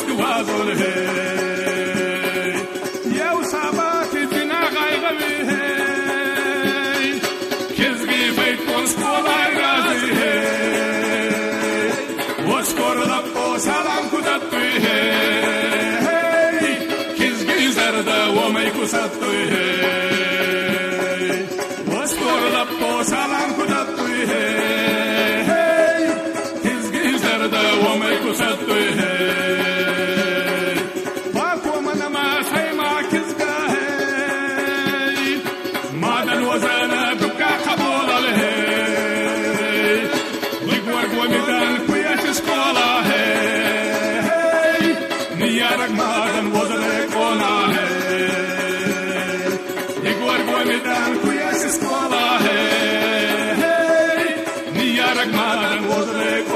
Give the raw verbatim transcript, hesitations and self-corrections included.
وازول هي يا وصابات دينا غايغوي هي كزغي بيت وسكولا غازي هي وسكور لبو سلام كدتوي هي كزغي زردا وميكو ساتوي هي وسكور لبو سلام كدتوي هي كزغي زردا وميكو ساتوي هي Scuola, hey, hey, Niarag Madan was a